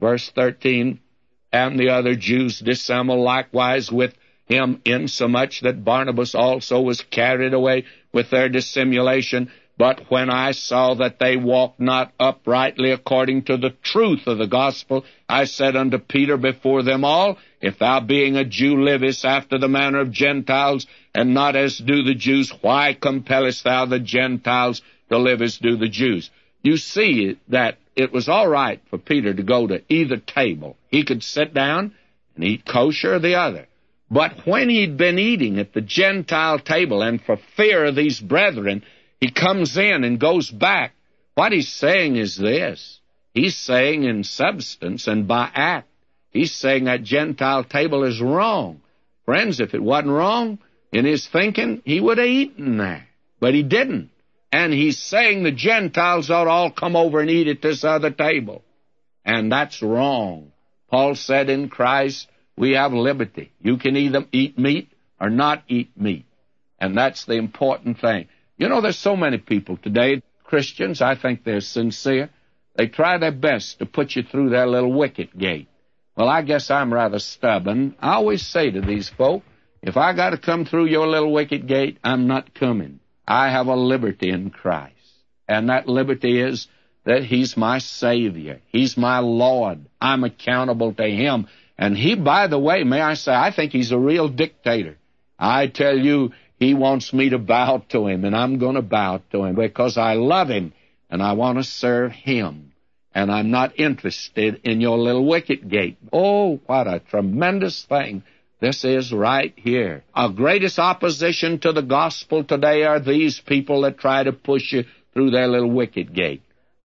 Verse 13, and the other Jews dissembled likewise with him, insomuch that Barnabas also was carried away with their dissimulation. But when I saw that they walked not uprightly according to the truth of the gospel, I said unto Peter before them all, if thou being a Jew livest after the manner of Gentiles, and not as do the Jews, why compellest thou the Gentiles to live as do the Jews? You see that it was all right for Peter to go to either table. He could sit down and eat kosher or the other. But when he'd been eating at the Gentile table, and for fear of these brethren, he comes in and goes back, what he's saying is this. He's saying in substance and by act, he's saying that Gentile table is wrong. Friends, if it wasn't wrong in his thinking, he would have eaten there. But he didn't. And he's saying the Gentiles ought to all come over and eat at this other table. And that's wrong. Paul said in Christ, we have liberty. You can either eat meat or not eat meat. And that's the important thing. You know, there's so many people today, Christians, I think they're sincere. They try their best to put you through their little wicket gate. Well, I guess I'm rather stubborn. I always say to these folk, if I got to come through your little wicket gate, I'm not coming. I have a liberty in Christ. And that liberty is that He's my Savior. He's my Lord. I'm accountable to Him. And He, by the way, may I say, I think He's a real dictator. I tell you, He wants me to bow to Him, and I'm going to bow to Him because I love Him, and I want to serve Him. And I'm not interested in your little wicket gate. Oh, what a tremendous thing this is right here. Our greatest opposition to the gospel today are these people that try to push you through their little wicket gate.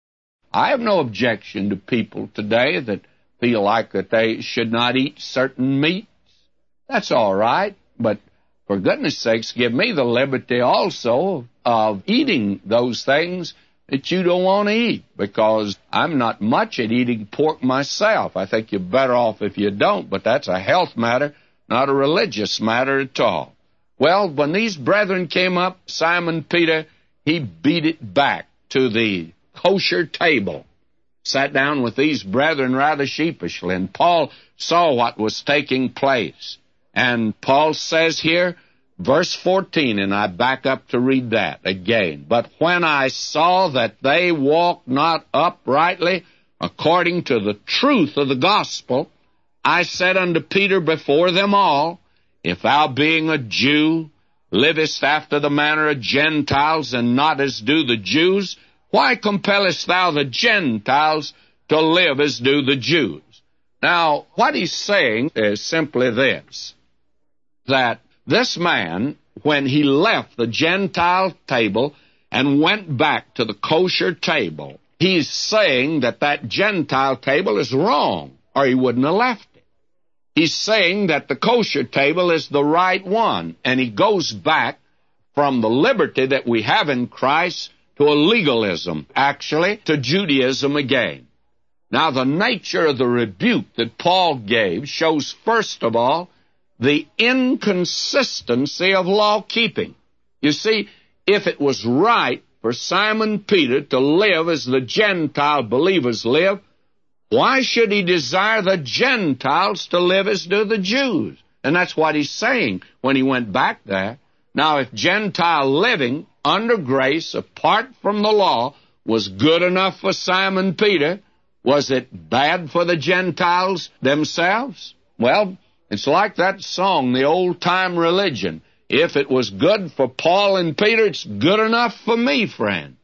I have no objection to people today that feel like that they should not eat certain meats. That's all right, but for goodness sakes, give me the liberty also of eating those things that you don't want to eat, because I'm not much at eating pork myself. I think you're better off if you don't, but that's a health matter, not a religious matter at all. Well, when these brethren came up, Simon Peter, he beat it back to the kosher table, sat down with these brethren rather sheepishly, and Paul saw what was taking place. And Paul says here, verse 14, and I back up to read that again. But when I saw that they walked not uprightly according to the truth of the gospel, I said unto Peter before them all, if thou being a Jew livest after the manner of Gentiles, and not as do the Jews, why compellest thou the Gentiles to live as do the Jews? Now, what he's saying is simply this, that this man, when he left the Gentile table and went back to the kosher table, he's saying that that Gentile table is wrong, or he wouldn't have left it. He's saying that the kosher table is the right one, and he goes back from the liberty that we have in Christ to a legalism, actually, to Judaism again. Now, the nature of the rebuke that Paul gave shows, first of all, the inconsistency of law-keeping. You see, if it was right for Simon Peter to live as the Gentile believers live, why should he desire the Gentiles to live as do the Jews? And that's what he's saying when he went back there. Now, if Gentile living under grace, apart from the law, was good enough for Simon Peter, was it bad for the Gentiles themselves? Well, it's like that song, the old-time religion. If it was good for Paul and Peter, it's good enough for me, friend.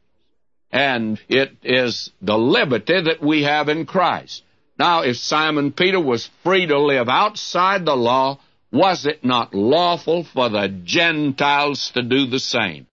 And it is the liberty that we have in Christ. Now, if Simon Peter was free to live outside the law, was it not lawful for the Gentiles to do the same?